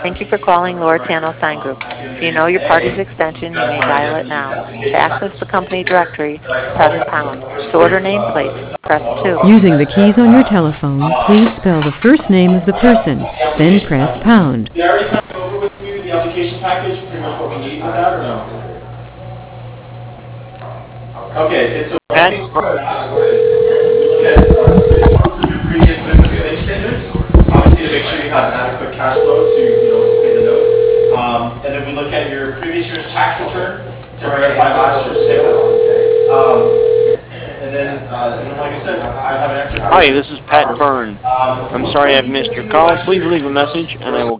Thank you for calling Loretano Sign Group. If you know your party's extension, you may dial it now. To access the company directory, press pound. To order nameplates, press 2. Using the keys on your telephone, please spell the first name of the person, then press pound. Did I already kind of go over with you the application package, pretty much what we need with that, or no? Okay, it's a Pat, previous business bank statements, obviously to make sure you have adequate cash flow to, pay the note. And then we look at your previous year's tax return to verify last year's sales. And then, like I said, I have an extra. hi, this is Pat Byrne. I'm sorry I've missed your call. Please leave a message, and I will